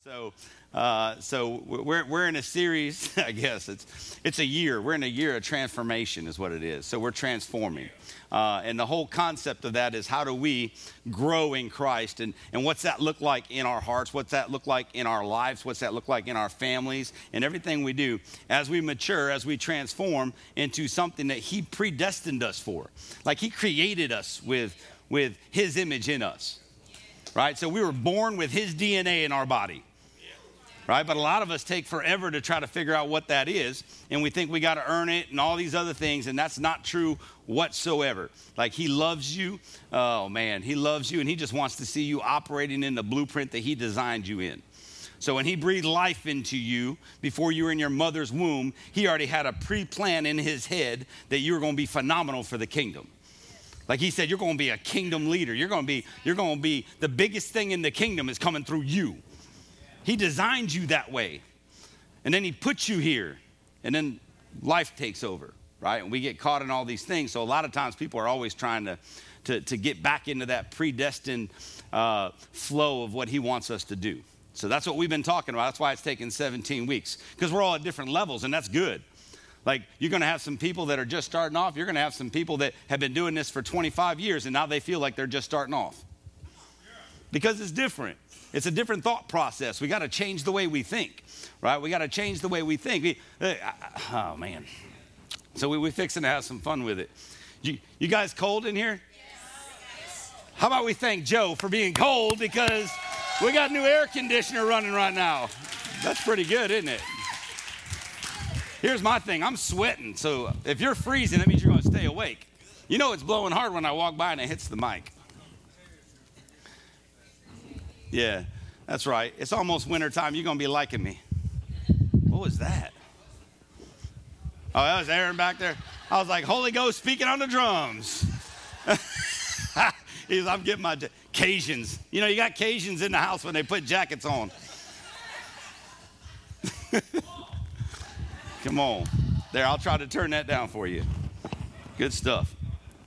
So we're in a series. I guess it's a year. We're in a year of transformation, is what it is. So we're transforming, and the whole concept of that is how do we grow in Christ, and what's that look like in our hearts? What's that look like in our lives? What's that look like in our families and everything we do as we mature, as we transform into something that He predestined us for, like He created us with His image in us, right? So we were born with His DNA in our body. Right? But a lot of us take forever to try to figure out what that is, and we think we got to earn it and all these other things, and that's not true whatsoever. Like He loves you. Oh, man, He loves you, and He just wants to see you operating in the blueprint that He designed you in. So when He breathed life into you before you were in your mother's womb, He already had a pre-plan in His head that you were going to be phenomenal for the kingdom. Like He said, you're going to be a kingdom leader. You're going to be the biggest thing in the kingdom is coming through you. He designed you that way. And then He puts you here. And then life takes over, right? And we get caught in all these things. So a lot of times people are always trying to get back into that predestined flow of what He wants us to do. So that's what we've been talking about. That's why it's taken 17 weeks. Because we're all at different levels, and that's good. Like, you're going to have some people that are just starting off. You're going to have some people that have been doing this for 25 years, and now they feel like they're just starting off. Because it's different. It's a different thought process. We got to change the way we think, right? We got to change the way we think. Oh, man. So we're fixing to have some fun with it. You guys cold in here? Yes. How about we thank Joe for being cold, because we got new air conditioner running right now. That's pretty good, isn't it? Here's my thing. I'm sweating. So if you're freezing, that means you're going to stay awake. You know it's blowing hard when I walk by and it hits the mic. Yeah, that's right. It's almost winter time. You're going to be liking me. What was that? Oh, that was Aaron back there. I was like, Holy Ghost speaking on the drums. I'm getting my Cajuns. You know, you got Cajuns in the house when they put jackets on. Come on. There, I'll try to turn that down for you. Good stuff.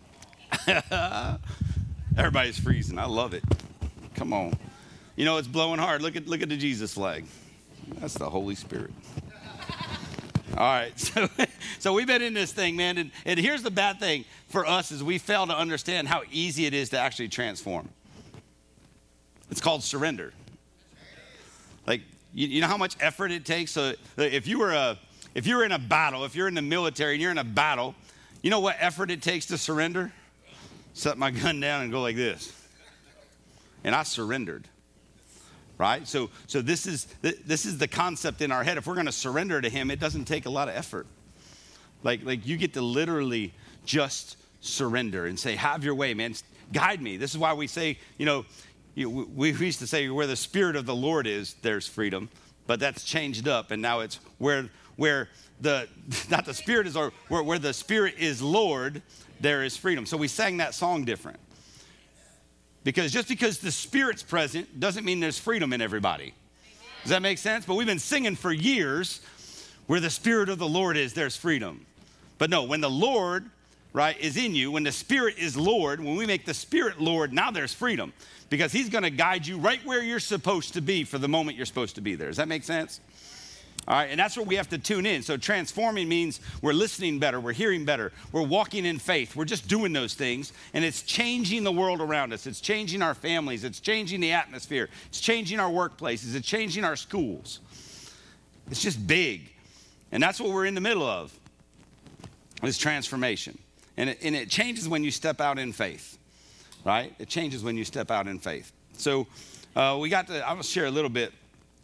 Everybody's freezing. I love it. Come on. You know, it's blowing hard. Look at the Jesus flag. That's the Holy Spirit. All right. So we've been in this thing, man. And here's the bad thing for us is we fail to understand how easy it is to actually transform. It's called surrender. Like, you know how much effort it takes? So if you're in a battle, if you're in the military and you're in a battle, you know what effort it takes to surrender? Set my gun down and go like this. And I surrendered. Right? So this is the concept in our head. If we're going to surrender to Him, it doesn't take a lot of effort. Like you get to literally just surrender and say, have your way, man. Guide me. This is why we say, we used to say where the Spirit of the Lord is, there's freedom. But that's changed up, and now it's where not the Spirit is, or where the Spirit is Lord, there is freedom. So we sang that song different. Because just because the Spirit's present doesn't mean there's freedom in everybody. Does that make sense? But we've been singing for years, where the Spirit of the Lord is, there's freedom. But no, when the Lord, right, is in you, when the Spirit is Lord, when we make the Spirit Lord, now there's freedom. Because He's going to guide you right where you're supposed to be for the moment you're supposed to be there. Does that make sense? All right, and that's where we have to tune in. So transforming means we're listening better, we're hearing better, we're walking in faith, we're just doing those things, and it's changing the world around us. It's changing our families, it's changing the atmosphere, it's changing our workplaces, it's changing our schools. It's just big, and that's what we're in the middle of, is transformation. And it changes when you step out in faith, right? It changes when you step out in faith. So I'm going to share a little bit.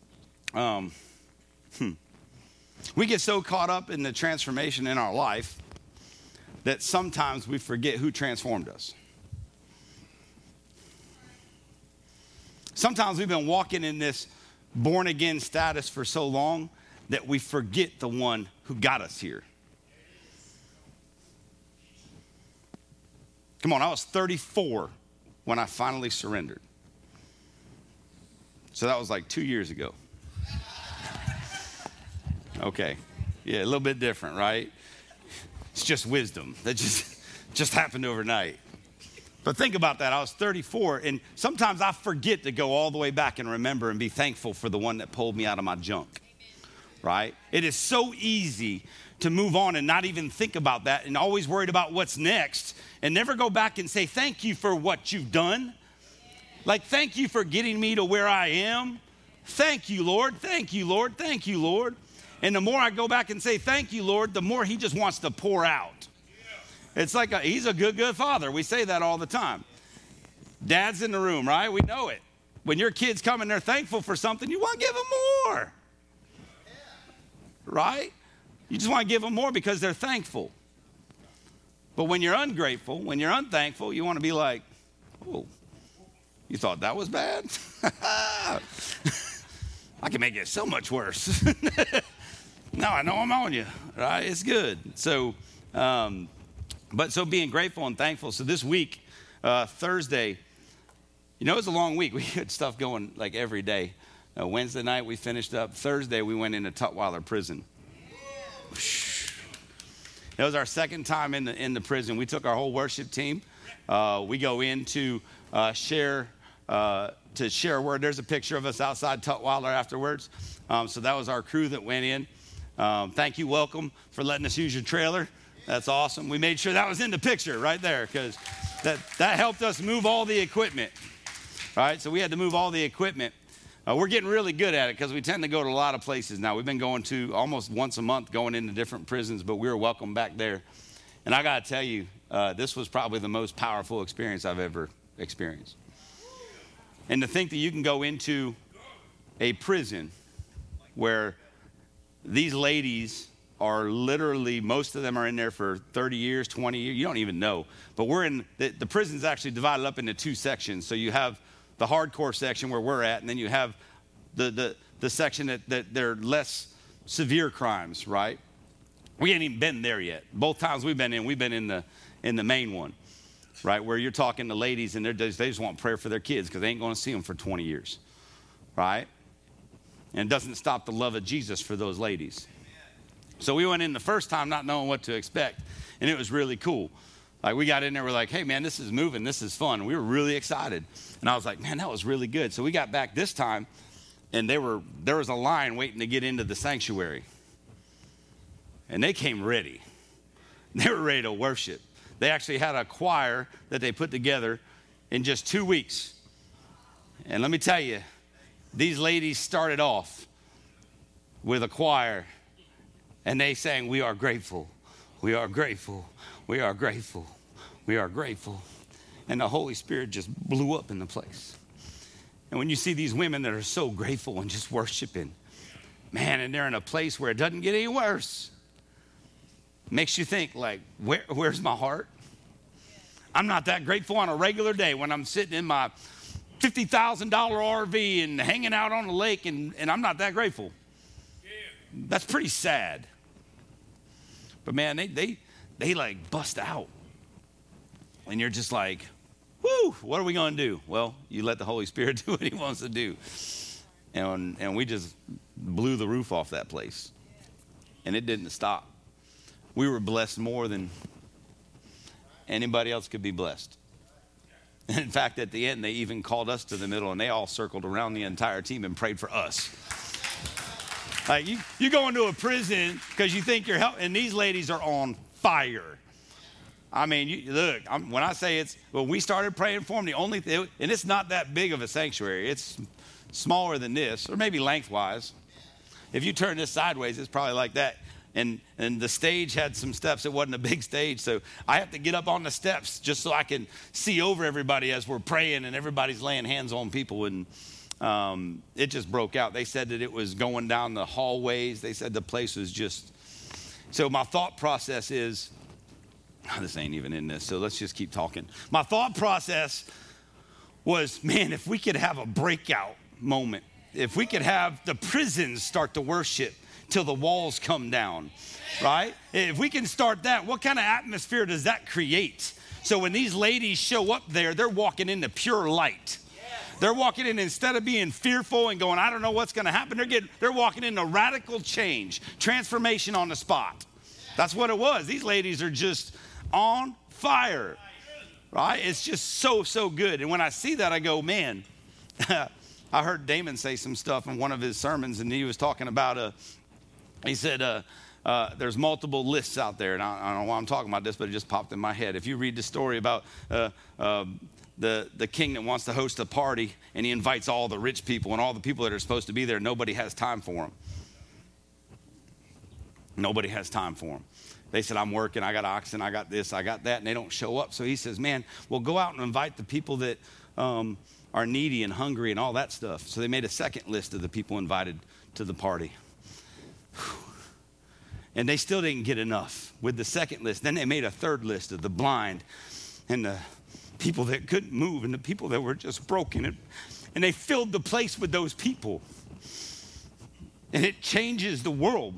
We get so caught up in the transformation in our life that sometimes we forget who transformed us. Sometimes we've been walking in this born again status for so long that we forget the one who got us here. Come on, I was 34 when I finally surrendered. So that was like 2 years ago. Okay. Yeah, a little bit different, right? It's just wisdom. That just happened overnight. But think about that. I was 34, and sometimes I forget to go all the way back and remember and be thankful for the one that pulled me out of my junk, right? It is so easy to move on and not even think about that and always worried about what's next and never go back and say, thank you for what you've done. Like, thank you for getting me to where I am. Thank you, Lord. Thank you, Lord. Thank you, Lord. And the more I go back and say, thank you, Lord, the more he just wants to pour out. It's like he's a good, good father. We say that all the time. Dad's in the room, right? We know it. When your kids come and they're thankful for something, you want to give them more. Right? You just want to give them more because they're thankful. But when you're ungrateful, when you're unthankful, you want to be like, oh, you thought that was bad? I can make it so much worse. Now I know I'm on you, right? It's good. So, so being grateful and thankful. So this week, Thursday, it was a long week. We had stuff going like every day. Wednesday night we finished up. Thursday we went into Tutwiler prison. It was our second time in the prison. We took our whole worship team. We go in to share a word. There's a picture of us outside Tutwiler afterwards. So that was our crew that went in. Thank you, welcome, for letting us use your trailer. That's awesome. We made sure that was in the picture right there because that helped us move all the equipment. Right? So we had to move all the equipment. We're getting really good at it because we tend to go to a lot of places now. We've been going to almost once a month going into different prisons, but we were welcome back there. And I got to tell you, this was probably the most powerful experience I've ever experienced. And to think that you can go into a prison where these ladies are literally, most of them are in there for 30 years, 20 years, you don't even know. But the prison's actually divided up into two sections. So you have the hardcore section where we're at, and then you have the section that they're less severe crimes, right? We ain't even been there yet. Both times we've been in the main one, right? Where you're talking to ladies and they just want prayer for their kids because they ain't going to see them for 20 years, right? And it doesn't stop the love of Jesus for those ladies. So we went in the first time not knowing what to expect, and it was really cool. Like we got in there, we're like, hey man, this is moving, this is fun. We were really excited. And I was like, man, that was really good. So we got back this time, and there was a line waiting to get into the sanctuary. And they came ready. They were ready to worship. They actually had a choir that they put together in just 2 weeks. And let me tell you, these ladies started off with a choir, and they sang, we are grateful, we are grateful, we are grateful, we are grateful. And the Holy Spirit just blew up in the place. And when you see these women that are so grateful and just worshiping, man, and they're in a place where it doesn't get any worse, makes you think like, where's my heart? I'm not that grateful on a regular day when I'm sitting in my $50,000 RV and hanging out on the lake, and I'm not that grateful. That's pretty sad. But man, they like bust out. And you're just like, whoo, what are we going to do? Well, you let the Holy Spirit do what he wants to do. And we just blew the roof off that place. And it didn't stop. We were blessed more than anybody else could be blessed. And in fact, at the end, they even called us to the middle, and they all circled around the entire team and prayed for us. Like you go into a prison because you think you're helping, and these ladies are on fire. I mean, look, when I say when we started praying for them, and it's not that big of a sanctuary. It's smaller than this, or maybe lengthwise. If you turn this sideways, it's probably like that. And the stage had some steps. It wasn't a big stage, so I have to get up on the steps just so I can see over everybody as we're praying and everybody's laying hands on people. And it just broke out. They said that it was going down the hallways. They said the place was just... So my thought process is... this ain't even in this, so let's just keep talking. My thought process was, man, if we could have a breakout moment, if we could have the prisons start to worship till the walls come down, right? If we can start that, what kind of atmosphere does that create? So when these ladies show up there, they're walking into pure light. They're walking in, instead of being fearful and going, I don't know what's going to happen, they're walking into radical change, transformation on the spot. That's what it was. These ladies are just on fire, right? It's just so good. And when I see that, I go, man, I heard Damon say some stuff in one of his sermons, and he was talking about, he said, there's multiple lists out there, and I don't know why I'm talking about this, but it just popped in my head. If you read the story about the king that wants to host a party, and he invites all the rich people and all the people that are supposed to be there, nobody has time for them. Nobody has time for them. They said, I'm working, I got oxen, I got this, I got that, and they don't show up. So he says, man, well, go out and invite the people that are needy and hungry and all that stuff. So they made a second list of the people invited to the party. And they still didn't get enough with the second list. Then they made a third list of the blind and the people that couldn't move and the people that were just broken. And they filled the place with those people. And it changes the world.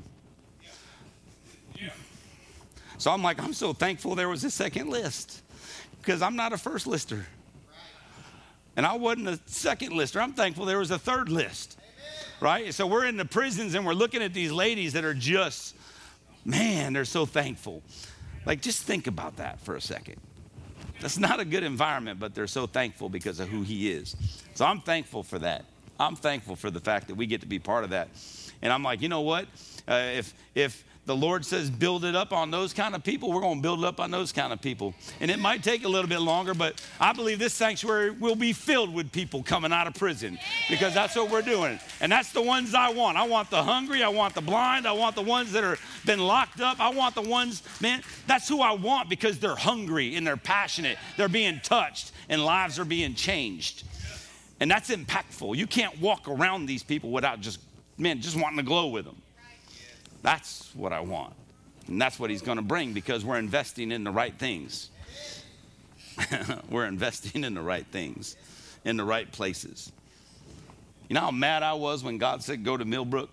So I'm like, I'm so thankful there was a second list, because I'm not a first lister. And I wasn't a second lister. I'm thankful there was a third list. Right? So we're in the prisons and we're looking at these ladies that are just, man, they're so thankful. Like, just think about that for a second. That's not a good environment, but they're so thankful because of who he is. So I'm thankful for that. I'm thankful for the fact that we get to be part of that. And I'm like, you know what? If the Lord says build it up on those kind of people, we're going to build it up on those kind of people. And it might take a little bit longer, but I believe this sanctuary will be filled with people coming out of prison, because that's what we're doing. And that's the ones I want. I want the hungry. I want the blind. I want the ones that are been locked up. I want the ones, man, that's who I want, because they're hungry and they're passionate. They're being touched and lives are being changed. And that's impactful. You can't walk around these people without just wanting to glow with them. That's what I want. And that's what he's going to bring, because we're investing in the right things. We're investing in the right things, in the right places. You know how mad I was when God said go to Millbrook?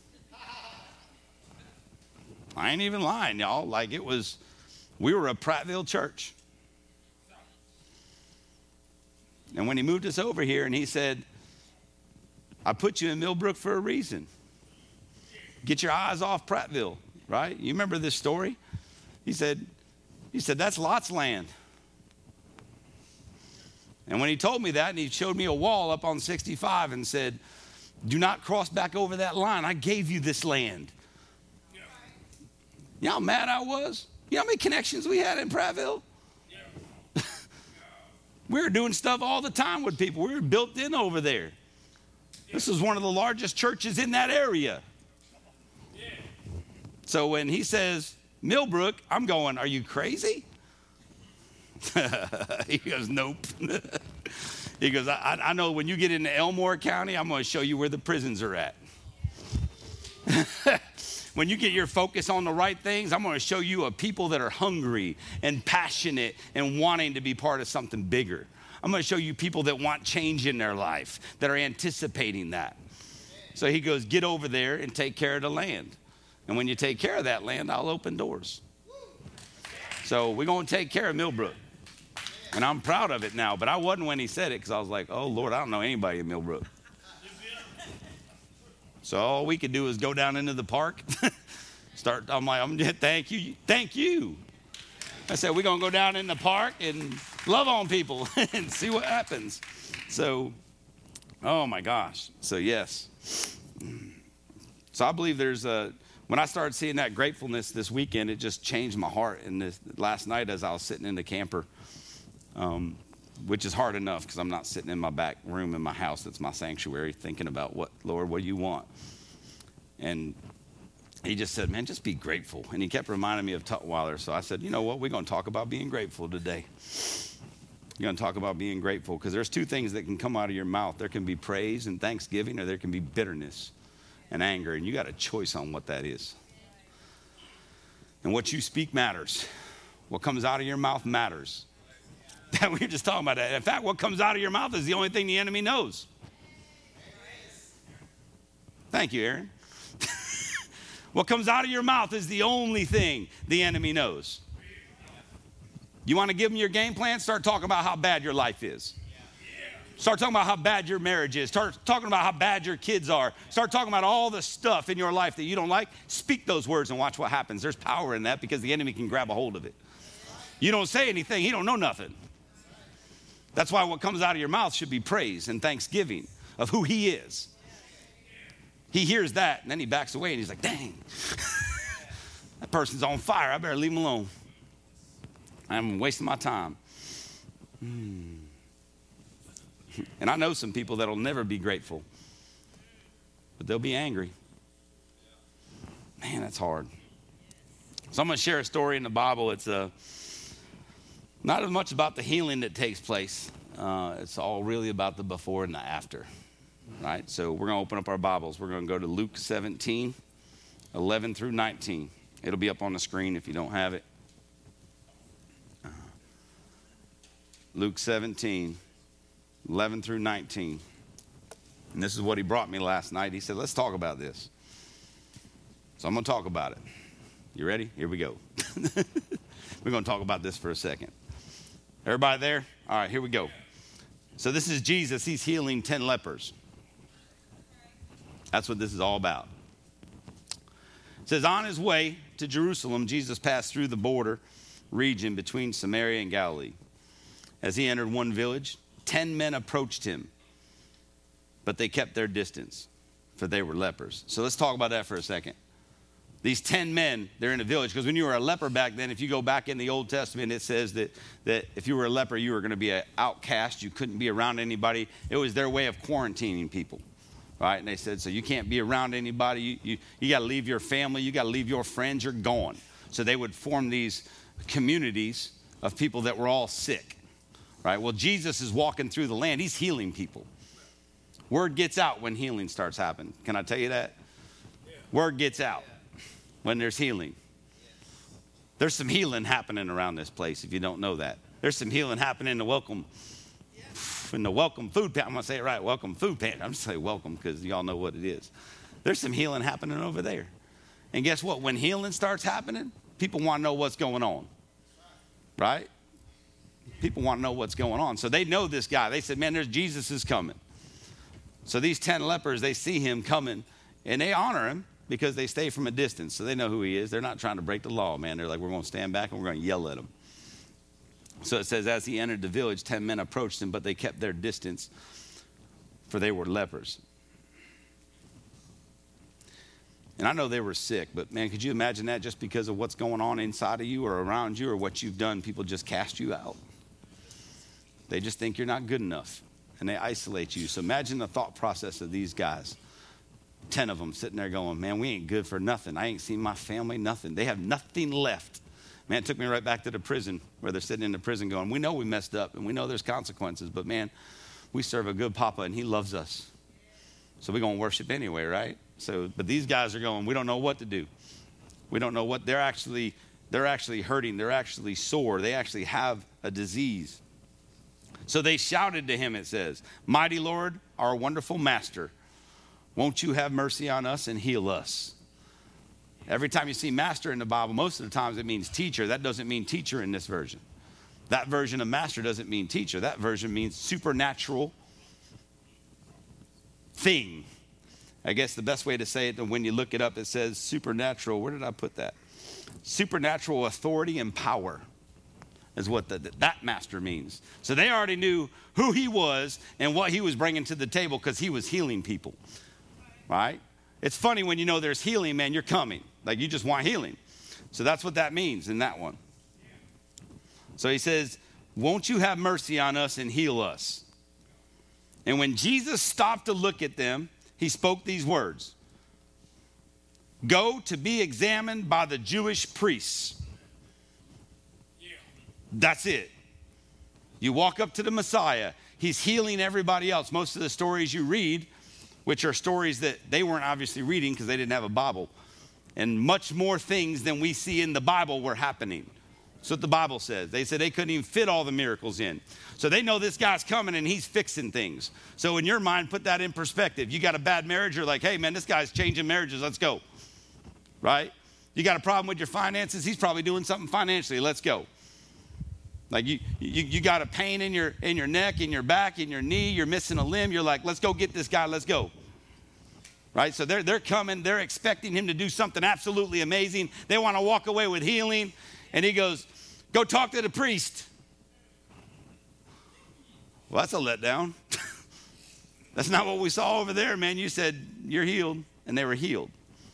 I ain't even lying, y'all. Like, we were a Prattville church. And when he moved us over here and he said, I put you in Millbrook for a reason. Get your eyes off Prattville, right? You remember this story? He said, that's Lot's land. And when he told me that, and he showed me a wall up on 65 and said, do not cross back over that line. I gave you this land. Yeah. You know how mad I was? You know how many connections we had in Prattville? Yeah. We were doing stuff all the time with people. We were built in over there. Yeah. This was one of the largest churches in that area. So when he says, Millbrook, I'm going, are you crazy? He goes, nope. He goes, I know when you get into Elmore County, I'm going to show you where the prisons are at. When you get your focus on the right things, I'm going to show you a people that are hungry and passionate and wanting to be part of something bigger. I'm going to show you people that want change in their life, that are anticipating that. So he goes, get over there and take care of the land. And when you take care of that land, I'll open doors. So we're going to take care of Millbrook. And I'm proud of it now. But I wasn't when he said it, because I was like, oh, Lord, I don't know anybody in Millbrook. So all we could do is go down into the park. I'm like, thank you. I said, we're going to go down in the park and love on people and see what happens. So, oh, my gosh. So, yes. So I believe when I started seeing that gratefulness this weekend, it just changed my heart. And last night as I was sitting in the camper, which is hard enough because I'm not sitting in my back room in my house that's my sanctuary thinking about, Lord, what do you want? And he just said, man, just be grateful. And he kept reminding me of Tutwiler. So I said, you know what? We're going to talk about being grateful today. You're going to talk about being grateful, because there's two things that can come out of your mouth. There can be praise and thanksgiving, or there can be bitterness and anger, and you got a choice on what that is. And what you speak matters. What comes out of your mouth matters. We were just talking about that. In fact, what comes out of your mouth is the only thing the enemy knows. Thank you, Aaron. What comes out of your mouth is the only thing the enemy knows. You want to give him your game plan? Start talking about how bad your life is. Start talking about how bad your marriage is. Start talking about how bad your kids are. Start talking about all the stuff in your life that you don't like. Speak those words and watch what happens. There's power in that, because the enemy can grab a hold of it. You don't say anything, he don't know nothing. That's why what comes out of your mouth should be praise and thanksgiving of who he is. He hears that, and then he backs away, and he's like, dang, that person's on fire. I better leave him alone. I'm wasting my time. And I know some people that will never be grateful, but they'll be angry. Man, that's hard. So I'm going to share a story in the Bible. It's not as much about the healing that takes place. It's all really about the before and the after. Right? So we're going to open up our Bibles. We're going to go to Luke 17, 11 through 19. It'll be up on the screen if you don't have it. Luke 17, 11 through 19. And this is what he brought me last night. He said, let's talk about this. So I'm going to talk about it. You ready? Here we go. We're going to talk about this for a second. Everybody there? All right, here we go. So this is Jesus. He's healing 10 lepers. That's what this is all about. It says, on his way to Jerusalem, Jesus passed through the border region between Samaria and Galilee. As he entered one village, 10 men approached him, but they kept their distance, for they were lepers. So let's talk about that for a second. These 10 men, they're in a village, because when you were a leper back then, if you go back in the Old Testament, it says that if you were a leper, you were going to be an outcast. You couldn't be around anybody. It was their way of quarantining people, right? And they said, so you can't be around anybody. You got to leave your family. You got to leave your friends. You're gone. So they would form these communities of people that were all sick, right? Well, Jesus is walking through the land. He's healing people. Word gets out when healing starts happening. Can I tell you that? Word gets out when there's healing. There's some healing happening around this place if you don't know that. There's some healing happening in the welcome food pantry. I'm going to say it right, welcome food pantry. I'm just saying welcome because y'all know what it is. There's some healing happening over there. And guess what? When healing starts happening, people want to know what's going on. Right? People want to know what's going on. So they know this guy. They said, man, there's Jesus is coming. So these 10 lepers, they see him coming and they honor him because they stay from a distance. So they know who he is. They're not trying to break the law, man. They're like, we're going to stand back and we're going to yell at him. So it says, as he entered the village, 10 men approached him, but they kept their distance, for they were lepers. And I know they were sick, but man, could you imagine that just because of what's going on inside of you or around you or what you've done, people just cast you out. They just think you're not good enough, and they isolate you. So imagine the thought process of these guys. 10 of them sitting there going, man, we ain't good for nothing. I ain't seen my family, nothing. They have nothing left. Man, it took me right back to the prison where they're sitting in the prison going, we know we messed up and we know there's consequences, but man, we serve a good papa and he loves us. So we're going to worship anyway, right? So, but these guys are going, we don't know what to do. We don't know what they're actually hurting. They're actually sore. They actually have a disease. So they shouted to him, it says, mighty Lord, our wonderful master, won't you have mercy on us and heal us? Every time you see master in the Bible, most of the times it means teacher. That doesn't mean teacher in this version. That version of master doesn't mean teacher. That version means supernatural thing. I guess the best way to say it, when you look it up, it says supernatural. Where did I put that? Supernatural authority and power is what that master means. So they already knew who he was and what he was bringing to the table because he was healing people. Right? It's funny when you know there's healing, man, you're coming. Like you just want healing. So that's what that means in that one. So he says, won't you have mercy on us and heal us? And when Jesus stopped to look at them, he spoke these words. Go to be examined by the Jewish priests. That's it. You walk up to the Messiah. He's healing everybody else. Most of the stories you read, which are stories that they weren't obviously reading because they didn't have a Bible. And much more things than we see in the Bible were happening. That's what the Bible says. They said they couldn't even fit all the miracles in. So they know this guy's coming and he's fixing things. So in your mind, put that in perspective. You got a bad marriage, you're like, hey man, this guy's changing marriages, let's go. Right? You got a problem with your finances, he's probably doing something financially, let's go. Like you got a pain in your neck, in your back, in your knee, you're missing a limb, you're like, let's go get this guy, let's go. Right? So they're coming, they're expecting him to do something absolutely amazing. They want to walk away with healing. And he goes, go talk to the priest. Well, that's a letdown. That's not what we saw over there, man. You said you're healed, and they were healed.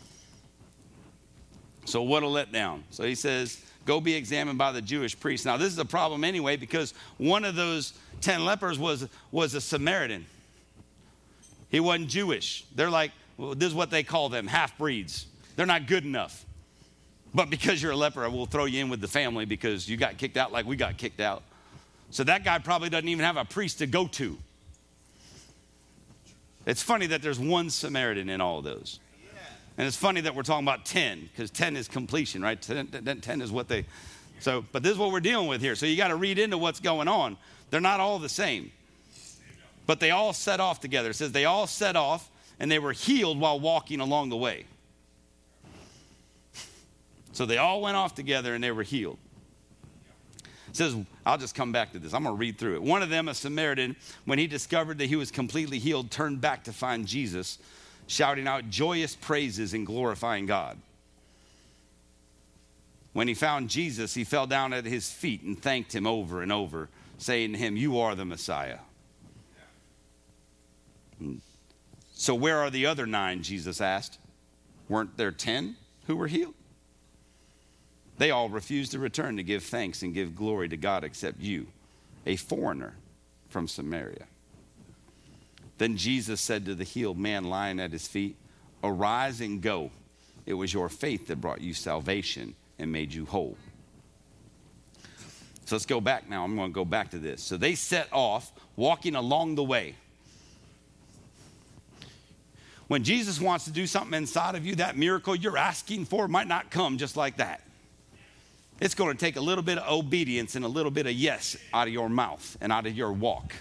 So what a letdown. So he says, go be examined by the Jewish priests. Now, this is a problem anyway, because one of those 10 lepers was a Samaritan. He wasn't Jewish. They're like, well, this is what they call them, half-breeds. They're not good enough. But because you're a leper, we'll throw you in with the family because you got kicked out like we got kicked out. So that guy probably doesn't even have a priest to go to. It's funny that there's one Samaritan in all of those. And it's funny that we're talking about 10, because 10 is completion, right? 10 is what they, so, but this is what we're dealing with here. So you got to read into what's going on. They're not all the same. But they all set off together. It says they all set off, and they were healed while walking along the way. So they all went off together, and they were healed. It says, I'll just come back to this. I'm going to read through it. One of them, a Samaritan, when he discovered that he was completely healed, turned back to find Jesus, shouting out joyous praises and glorifying God. When he found Jesus, he fell down at his feet and thanked him over and over, saying to him, you are the Messiah. So where are the other 9, Jesus asked? Weren't there 10 who were healed? They all refused to return to give thanks and give glory to God except you, a foreigner from Samaria. Then Jesus said to the healed man lying at his feet, arise and go. It was your faith that brought you salvation and made you whole. So let's go back now. I'm going to go back to this. So they set off walking along the way. When Jesus wants to do something inside of you, that miracle you're asking for might not come just like that. It's going to take a little bit of obedience and a little bit of yes out of your mouth and out of your walk.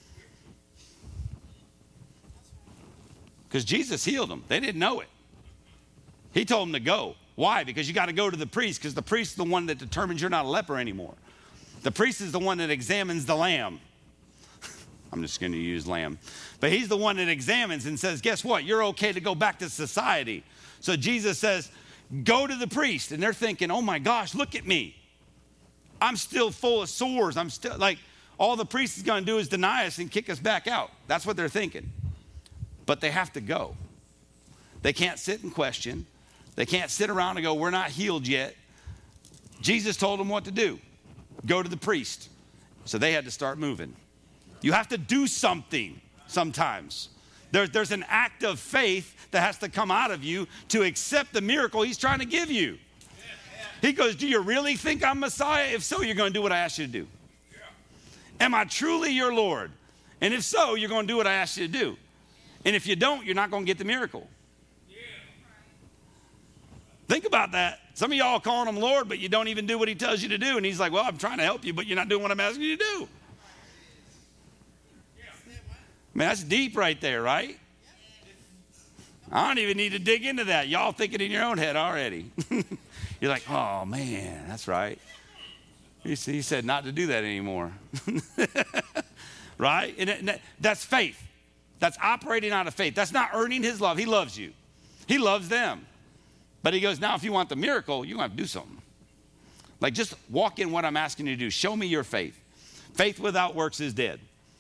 Because Jesus healed them. They didn't know it. He told them to go. Why? Because you got to go to the priest, because the priest is the one that determines you're not a leper anymore. The priest is the one that examines the lamb. I'm just going to use lamb. But he's the one that examines and says, guess what? You're okay to go back to society. So Jesus says, go to the priest. And they're thinking, oh my gosh, look at me. I'm still full of sores. I'm still like, all the priest is going to do is deny us and kick us back out. That's what they're thinking. But they have to go. They can't sit and question. They can't sit around and go, we're not healed yet. Jesus told them what to do. Go to the priest. So they had to start moving. You have to do something sometimes. There's an act of faith that has to come out of you to accept the miracle he's trying to give you. He goes, do you really think I'm Messiah? If so, you're going to do what I asked you to do. Am I truly your Lord? And if so, you're going to do what I asked you to do. And if you don't, you're not going to get the miracle. Think about that. Some of y'all calling him Lord, but you don't even do what he tells you to do. And he's like, well, I'm trying to help you, but you're not doing what I'm asking you to do. Man, that's deep right there, right? I don't even need to dig into that. Y'all thinking in your own head already. You're like, oh, man, that's right. He said not to do that anymore. Right? And that's faith. That's operating out of faith. That's not earning his love. He loves you. He loves them. But he goes, now if you want the miracle, you're going to have to do something. Like just walk in what I'm asking you to do. Show me your faith. Faith without works is dead.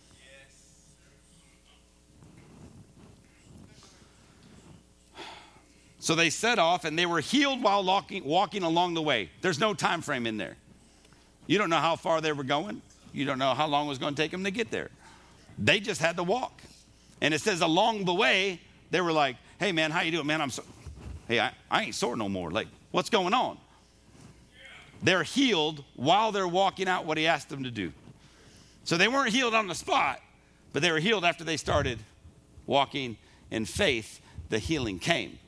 So they set off and they were healed while walking along the way. There's no time frame in there. You don't know how far they were going. You don't know how long it was going to take them to get there. They just had to walk. And it says along the way, they were like, hey, man, how you doing? Man, hey, I ain't sore no more. Like, what's going on? They're healed while they're walking out what he asked them to do. So they weren't healed on the spot, but they were healed after they started walking in faith. The healing came.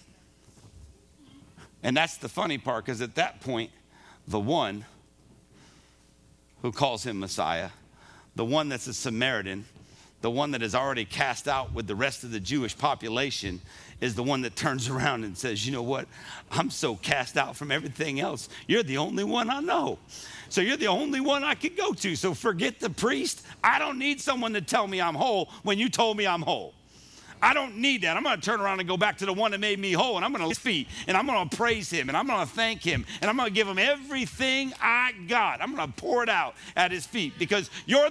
And that's the funny part, because at that point, the one who calls him Messiah, the one that's a Samaritan, the one that is already cast out with the rest of the Jewish population, is the one that turns around and says, you know what? I'm so cast out from everything else. You're the only one I know. So you're the only one I could go to. So forget the priest. I don't need someone to tell me I'm whole when you told me I'm whole. I don't need that. I'm going to turn around and go back to the one that made me whole, and I'm going to his feet, and I'm going to praise him, and I'm going to thank him, and I'm going to give him everything I got. I'm going to pour it out at his feet, because you're